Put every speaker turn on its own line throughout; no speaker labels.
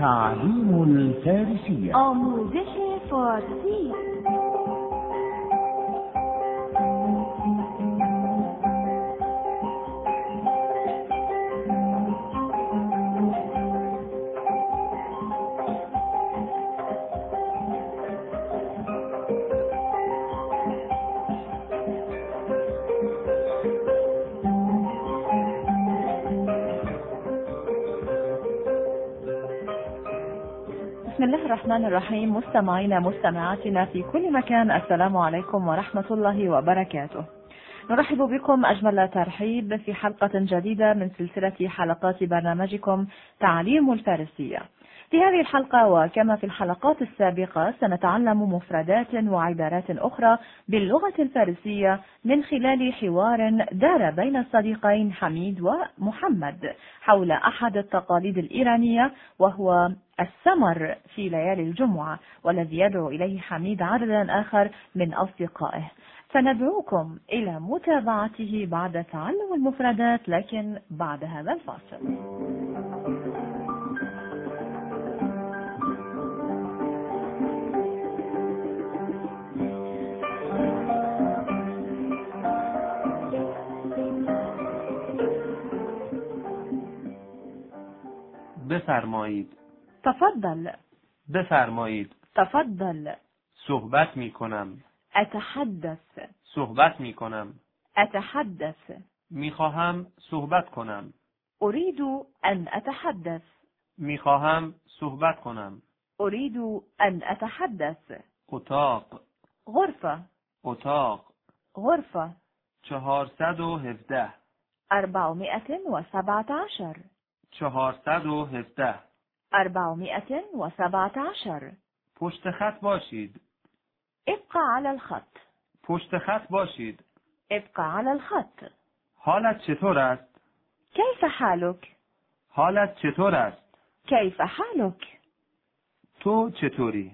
تعليم الفارسية.
آموزش فارسی. بسم الله الرحمن الرحيم. مستمعينا مستمعاتنا في كل مكان، السلام عليكم ورحمة الله وبركاته. نرحب بكم أجمل ترحيب في حلقة جديدة من سلسلة حلقات برنامجكم تعليم الفارسية. في هذه الحلقة وكما في الحلقات السابقة سنتعلم مفردات وعبارات أخرى باللغة الفارسية من خلال حوار دار بين الصديقين حميد ومحمد حول أحد التقاليد الإيرانية، وهو السمر في ليالي الجمعة، والذي يدعو إليه حميد عددا آخر من أصدقائه. فندعوكم إلى متابعته بعد تعلم المفردات، لكن بعد هذا الفاصل.
بفرمایید.
تفضل.
بفرمایید.
تفضل.
صحبت می کنم.
أتحدث.
صحبت می کنم.
أتحدث.
می خواهم صحبت کنم.
أريد أن أتحدث.
می خواهم صحبت کنم.
أريد أن أتحدث.
اتاق.
غرفة.
اتاق.
غرفة.
417.
417.
417.
417.
پشت خط باشید.
ابقى على الخط.
پشت خط باشید.
ابقى على الخط.
حالت چطور است؟
كيف حالك؟
حالت چطور است؟
كيف حالك؟
تو چطوری؟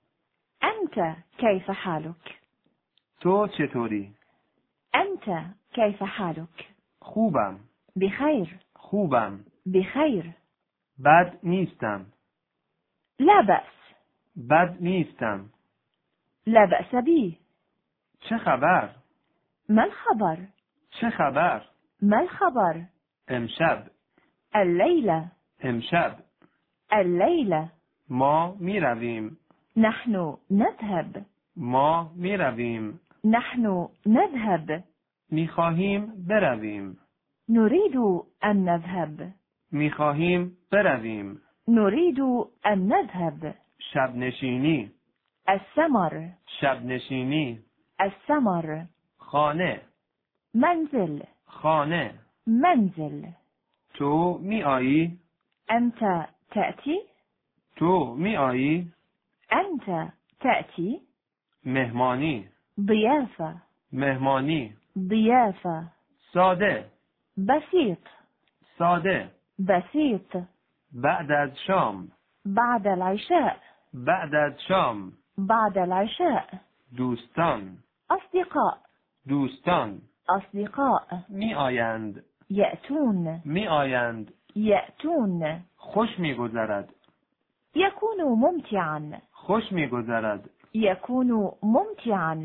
أنت كيف حالك؟
تو چطوری؟
أنت كيف حالك؟
خوبم.
بخير.
خوبم.
بخير.
بد نیستم.
لا بأس.
بد نیستم.
لا بأس بي.
چه خبر؟
ما الخبر؟
چه خبر؟
ما الخبر؟
امشب.
الليلة.
امشب.
الليلة.
ما می رویم.
نحن نذهب.
ما می رویم.
نحن نذهب.
می خواهیم برویم.
نريد أن نذهب.
می خواهیم برویم.
نريد أن نذهب.
شب نشینی.
السمر.
شب نشینی.
السمر.
خانه.
منزل.
خانه.
منزل.
تو می آیی؟
أنت تأتي؟
تو می آیی؟
أنت تأتي؟
مهمانی.
ضيافة.
مهمانی.
ضيافة.
ساده.
بسيط.
ساده.
بسيط.
بعد از شام.
بعد العشاء.
بعد از شام.
بعد العشاء.
دوستان.
أصدقاء.
دوستان.
أصدقاء.
می آیند.
يأتون.
می آیند.
يأتون.
خوش می گذرد.
يكون ممتعا.
خوش می گذرد.
يكون ممتعا.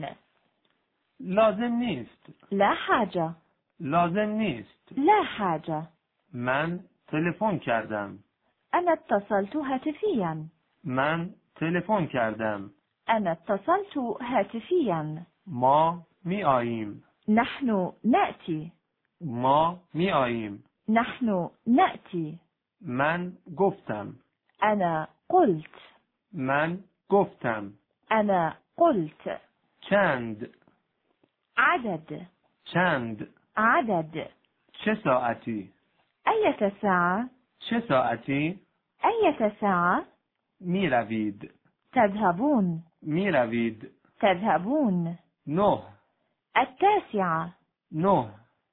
لازم نیست.
لا حاجة.
لازم نیست.
لا حاجة.
من تلفن کردم.
أنا اتصلت هاتفيا.
من تلفن کردم.
أنا اتصلت هاتفيا.
ما می آییم.
نحن نأتي.
ما می آییم.
نحن نأتي.
من گفتم.
أنا قلت.
من گفتم.
أنا قلت.
چند.
عدد.
چند.
عدد.
چه ساعتی؟
أية ساعة؟
چه ساعتی؟
أية ساعة؟
می روید.
تذهبون.
می روید.
تذهبون.
9.
9.
9.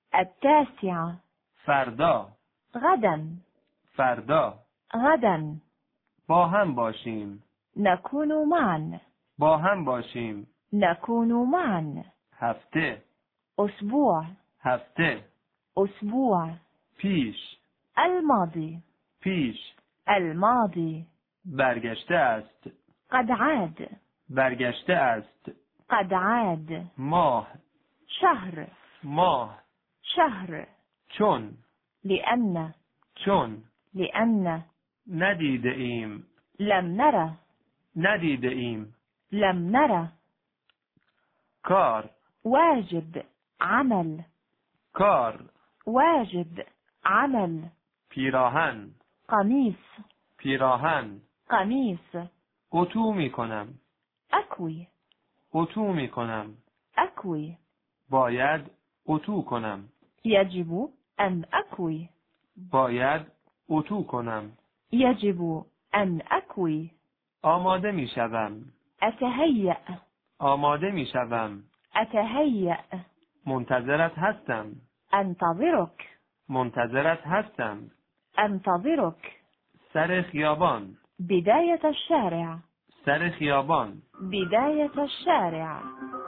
9.
فردا.
غدا.
فردا.
غدا.
با هم باشیم.
نكون معا.
با هم باشیم.
نكون معا.
هفته.
أسبوع.
هفته.
أسبوع.
پیش.
الماضي.
پیش.
الماضي.
برگشته است.
قد عاد.
برگشته است.
قد عاد.
ماه.
شهر.
ماه.
شهر.
چون.
لأن.
چون.
لأن.
ندیده ایم.
لم نرى.
ندیده ایم.
لم نرى.
کار.
واجب. عمل.
کار.
واجب. عمل.
پیراهن.
قميص.
پیراهن.
قميص.
اتو می کنم.
أكوي.
اتو می کنم.
أكوي.
باید اتو کنم.
يجب أن أكوي.
باید اتو کنم.
يجب أن أكوي.
آماده می شوم.
أتهيأ.
آماده می شوم.
أتهيأ.
منتظرت هستم.
أنتظرك.
منتظرت هستم.
أنتظرك.
سر خیابان.
بداية الشارع.
سر خیابان.
بداية الشارع.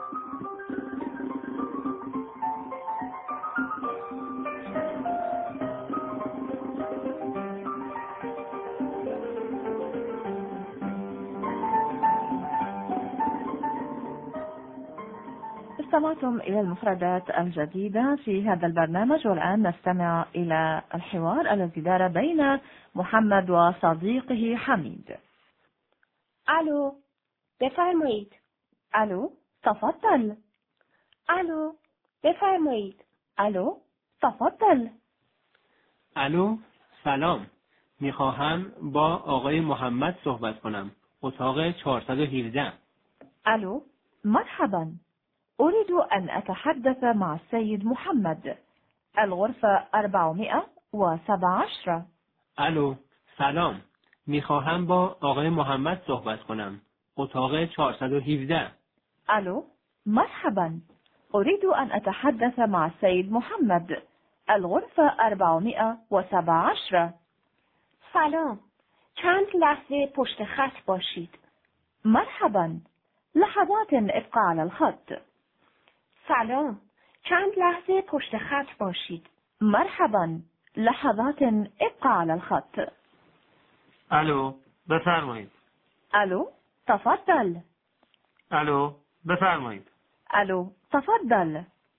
استمعتم إلى المفردات الجديدة في هذا البرنامج، والآن نستمع إلى الحوار الذي دار بين محمد وصديقه حميد.
الو، بفرمایید.
ألو، تفضل.
الو، بفرمایید.
ألو، تفضل.
الو، سلام. میخواهم با آقای محمد صحبت کنم. اتاق 417.
ألو، مرحبا. أريد أن أتحدث مع السيد محمد. الغرفة 417.
الو، سلام. میخواهم با آقای محمد صحبت کنم. اتاق 417.
ألو، مرحبا. أريد أن أتحدث مع السيد محمد. الغرفة 417.
سلام. چند لحظه پشت خط باشید.
مرحبا. لحظات ابقى على الخط.
سلام. چند لحظه پشت خط باشید.
مرحبا. لحظات ابقى على الخط.
الو، بفرمایید.
ألو، تفضل.
الو، بفرمایید.
ألو، تفضل.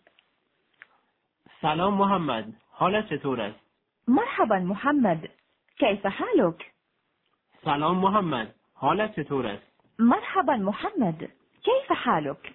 سلام محمد. حالت چطور است؟
مرحبا محمد. كيف حالك؟
سلام محمد. حالت چطور است؟
مرحبا محمد. كيف حالك؟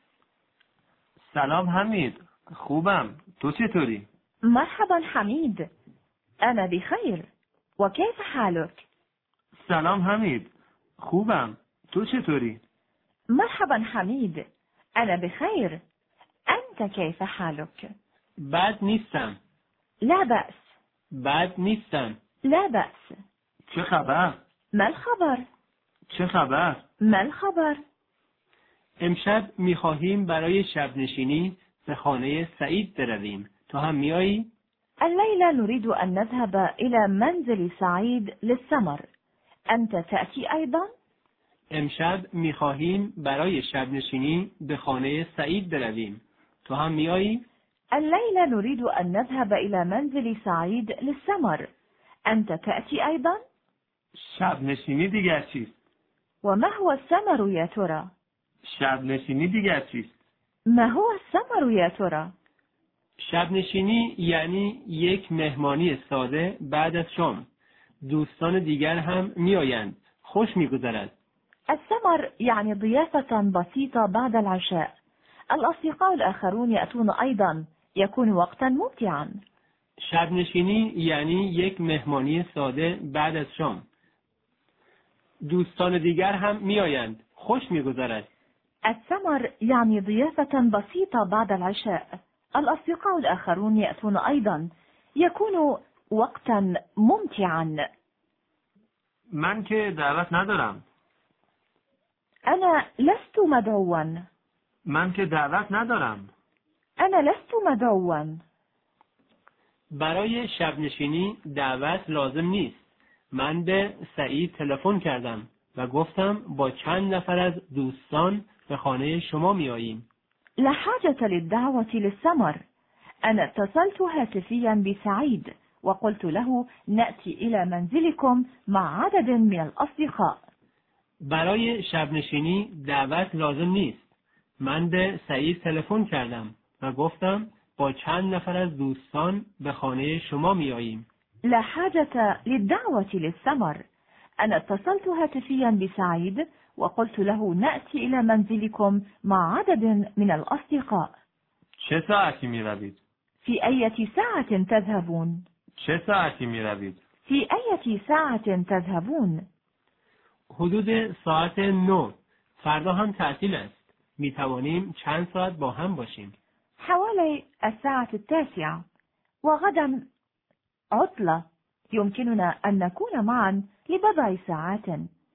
سلام حمید. خوبم. تو چطوری؟
مرحبا حميد. أنا بخير. وكيف حالك؟
سلام حمید. خوبم. تو چطوری؟
مرحبا حميد. أنا بخير. أنت كيف حالك؟
بد نیستم.
لا بأس.
بد نیستم.
لا بأس.
چه خبر؟
ما الخبر؟
چه خبر؟
ما الخبر؟
امشب میخواهیم برای شب نشینی به خانه سعید برویم. تو هم میایی؟
الليلة نريد أن نذهب إلى منزل سعيد للسمر. أنت تأتي أيضا؟
امشب میخواهیم برای شب نشینی به خانه سعید برویم. تو هم میایی؟
الليلة نريد أن نذهب إلى منزل سعيد للسمر. أنت تأتي أيضا؟
شب نشینی دیگر چیست؟
وما هو السمر يا ترى؟
شب نشینی دیگر چیست؟
ما هو السمر يا ترى؟
شب نشینی یعنی یک مهمانی ساده بعد از شام. دوستان دیگر هم میآیند. خوش میگذرد.
السمر يعني ضيافة بسيطة بعد العشاء. الأصدقاء الآخرون يأتون أيضا. يكون وقتا ممتعا.
شب نشینی یعنی یک مهمانی ساده بعد از شام. دوستان دیگر هم میآیند. خوش میگذرد.
السمر يعني ضيافة بسيطة بعد العشاء. الأصدقاء الآخرون يأتون أيضا. يكون وقتا ممتعا.
من که دعوت ندارم.
أنا لست مدعوا.
من که دعوت ندارم.
أنا لست مدعوا.
برای شب نشینی دعوت لازم نیست. من به سعید تلفن کردم و گفتم با چند نفر از دوستان به خانه شما میاییم.
لا حاجة للدعوة للسمر. أنا اتصلت هاتفيا بسعيد وقلت له نأتي إلى منزلكم مع عدد من الأصدقاء.
برای شب نشینی دعوت لازم نیست. من به سعید تلفن کردم و گفتم با چند نفر از دوستان به خانه شما میاییم.
لا حاجة للدعوة للسمر. أنا اتصلت هاتفيا بسعيد وقلت له نأتي إلى منزلكم مع عدد من الأصدقاء.
چه ساعتی می روید؟
في أي ساعة تذهبون؟
چه ساعتی می روید؟
في أي ساعة تذهبون؟
حدود ساعت 9. فردا هم تعطیل است. می توانیم چند ساعت با هم باشیم.
حوالي الساعة 9 وغدا عطلة. يمكننا أن نكون معا لبضع ساعات.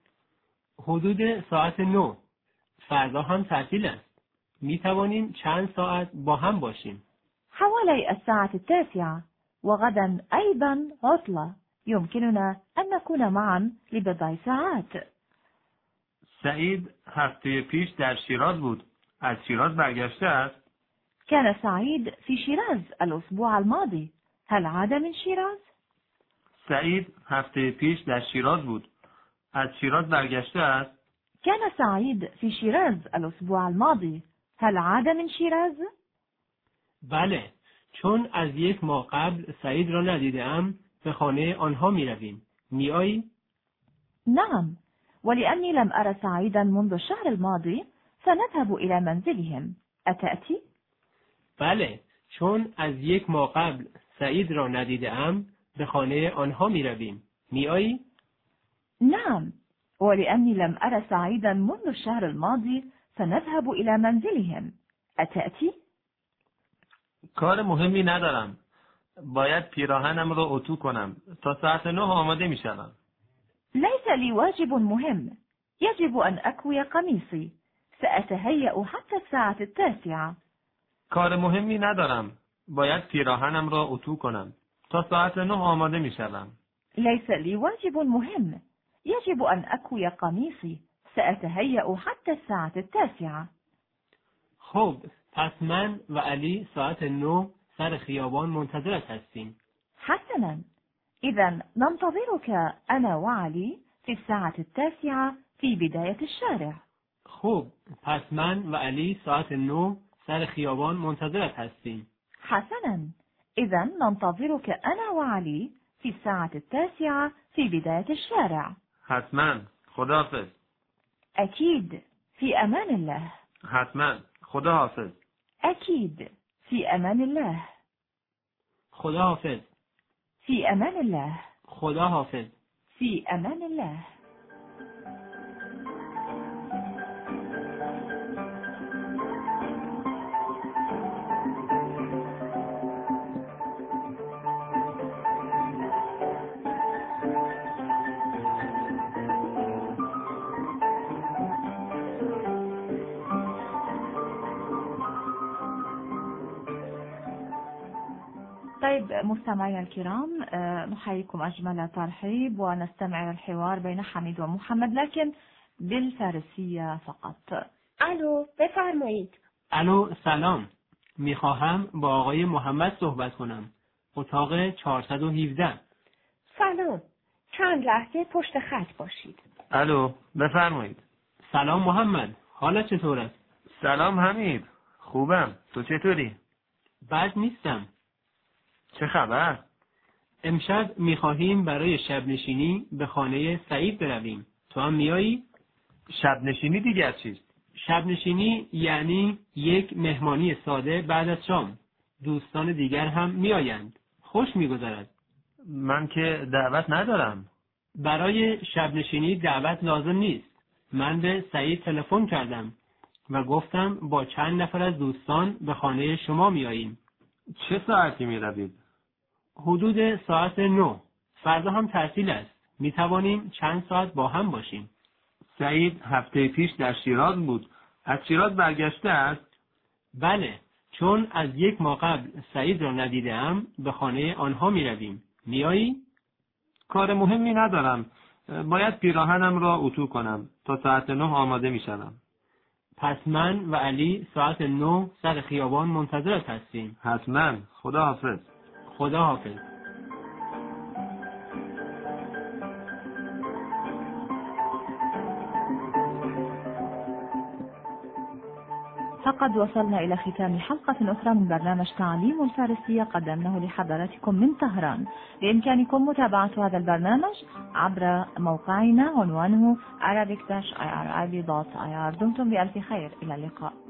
حدود ساعت 9. فردا هم تعطیل است. می توانیم چند ساعت با هم باشیم.
حوالي الساعة 9 وغدا أيضا عطلة. يمكننا أن نكون معا لبضع ساعات.
سعید هفته پیش در شیراز بود. از شیراز برگشته است؟
كان سعيد في شيراز الأسبوع الماضي. هل عاد من شيراز؟
سعید هفته پیش در شیراز بود. از شیراز برگشته است؟
كان سعيد في شيراز الأسبوع الماضي. هل عاد من شيراز؟
بله، چون از یک ماه قبل سعید را ندیدم به خانه آنها می رویم. می آیی؟
نعم، ولأني لم أرى سعيدا منذ الشهر الماضي سنذهب إلى منزلهم. أتأتي؟
بله، چون از یک ماه قبل سعید را ندیدم به خانه آنها می رویم. می آیی؟
نعم، ولأني لم أرى سعيدا منذ الشهر الماضي سنذهب إلى منزلهم. أتأتي؟
کار مهمی ندارم. باید پیراهنم رو اتو کنم. تا ساعت 9 آماده می شدم.
ليس لي واجب مهم. يجب أن أكوي قميصي. سأتهيأ حتى الساعة 9.
کار مهمی ندارم. باید پیراهنم را اتو کنم. تا ساعت 9 آماده می شدم.
ليس لي واجب مهم. يجب أن أكوي قميصي. سأتهيأ حتى الساعة 9.
خب، پس من و علی ساعت 9 سر خیابان منتظرت هستیم.
حسنا، إذا ننتظرك أنا وعلي في الساعة 9 في بداية الشارع.
خب، پس من و علی ساعت 9 سر خیابان منتظرت هستیم.
حسنا، إذا ننتظرك أنا وعلي في الساعة 9 في بداية الشارع.
حتما. خداحافظ.
أكيد. في أمان الله.
حتما. خداحافظ.
أكيد. في أمان الله.
خداحافظ.
في أمان الله.
خداحافظ.
في أمان الله. طيب مستمعينا الكرام، نحييكم أجمل ترحيب ونستمع إلى الحوار بين حميد ومحمد لكن بالفارسية فقط.
الو، بفرمایید.
الو، سلام. میخواهم با آقای محمد صحبت کنم. اتاق 417.
سلام، چند لحظه پشت خط باشید.
الو، بفرمایید.
سلام محمد، حالت چطور است؟
سلام حمید. خوبم. تو چطوری؟
بد نیستم.
چه خبر؟
امشب میخواهیم برای شب نشینی به خانه سعید برویم. تو هم میایی؟
شب نشینی دیگر چیست؟
شب نشینی یعنی یک مهمانی ساده بعد از شام. دوستان دیگر هم میآیند. خوش میگذرد.
من که دعوت ندارم.
برای شب نشینی دعوت لازم نیست. من به سعید تلفن کردم و گفتم با چند نفر از دوستان به خانه شما میاییم.
چه ساعتی می روید؟
حدود ساعت 9. فردا هم تعطیل است. می توانیم چند ساعت با هم باشیم.
سعید هفته پیش در شیراز بود. از شیراز برگشته است؟
بله، چون از یک ماه قبل سعید را ندیدم به خانه آنها می رویم. می آیی؟
کار مهمی ندارم. باید پیراهنم را اتو کنم. تا ساعت 9 آماده می شدم.
پس من و علی ساعت 9 سر خیابان منتظرت هستیم.
حتما. خداحافظ.
خداحافظ.
فقد وصلنا إلى ختام حلقة أخرى من برنامج تعليم الفارسية قدمناه لحضراتكم من طهران. بإمكانكم متابعة هذا البرنامج عبر موقعنا عنوانه arabic-irib.ir. دمتم بألف خير، إلى اللقاء.